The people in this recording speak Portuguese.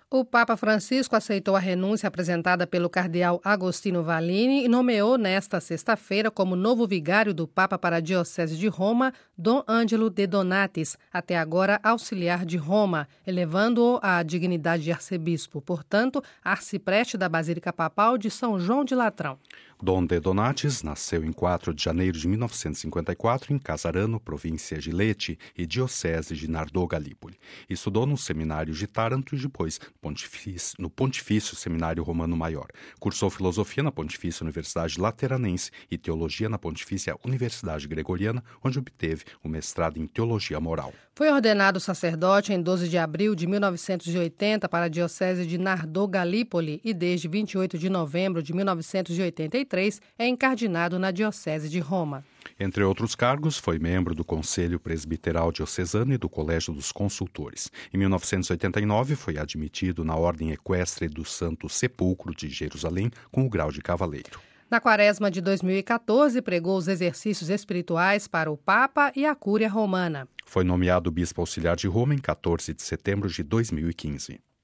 O Papa Francisco aceitou a renúncia apresentada pelo cardeal Agostino Vallini e nomeou nesta sexta-feira como novo vigário do Papa para a Diocese de Roma, Dom Ângelo de Donatis, até agora auxiliar de Roma, elevando-o à dignidade de arcebispo, portanto, arcipreste da Basílica Papal de São João de Latrão. Dom de Donatis nasceu em 4 de janeiro de 1954 em Casarano, província de Lecce e diocese de Nardò Gallipoli. Estudou no seminário de Taranto e depois no Pontifício Seminário Romano Maior. Cursou filosofia na Pontifícia Universidade Lateranense e teologia na Pontifícia Universidade Gregoriana, onde obteve o mestrado em teologia moral. Foi ordenado sacerdote em 12 de abril de 1980 para a diocese de Nardò Gallipoli e desde 28 de novembro de 1983 é encardinado na diocese de Roma. Entre outros cargos, foi membro do Conselho Presbiteral Diocesano e do Colégio dos Consultores. Em 1989, foi admitido na Ordem Equestre do Santo Sepulcro de Jerusalém com o grau de cavaleiro. Na quaresma de 2014, pregou os exercícios espirituais para o Papa e a Cúria Romana. Foi nomeado bispo auxiliar de Roma em 14 de setembro de 2015.